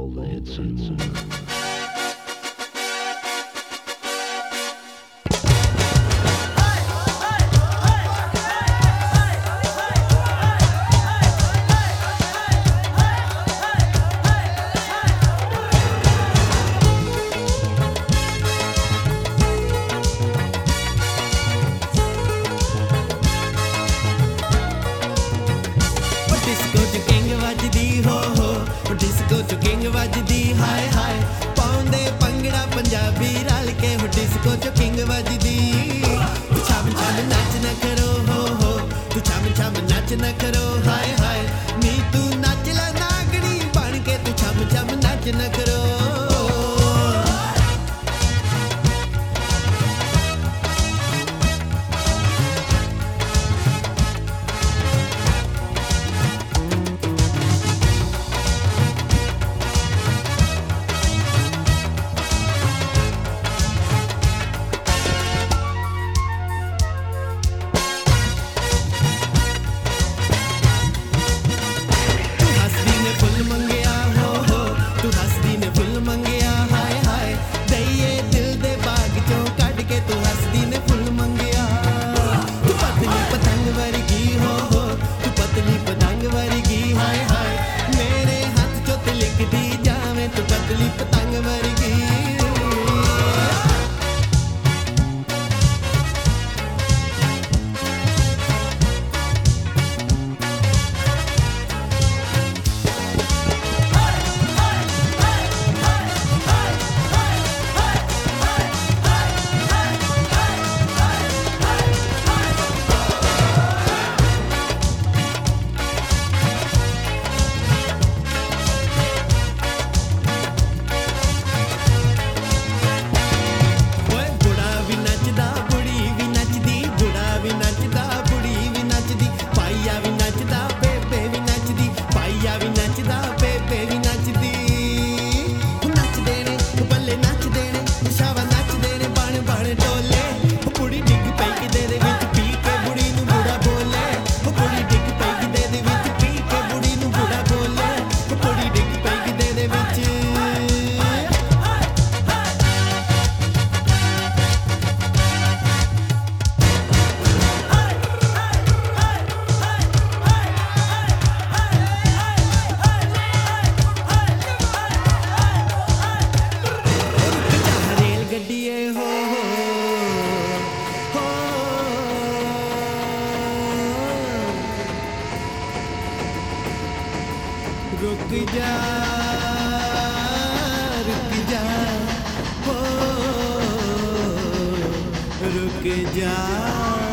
all the hits and more. Disco च king वजदी हो डिस्को च किंग वजदी हाय हाय पाउंदे भंगड़ा पंजाबी रल के हो डिस्को च किंग वजदी तू छम छम नच न करो हो तू छम छम नच न करो हाय हाय नी तू नच ला नागड़ी बन के तू छम छम नच न करो पतंग वर्गी रुक जा हो रुक जा।